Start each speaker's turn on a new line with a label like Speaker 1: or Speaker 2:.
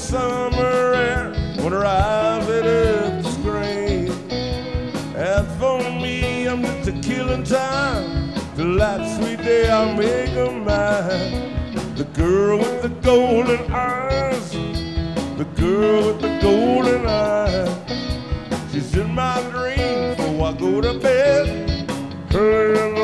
Speaker 1: summer air when her eyes lit up the screen. As for me, I'm just a killing time till that sweet day I'll make her mine. The girl with the golden eyes, the girl with the golden eyes. She's in my dreams before I go to bed. Early in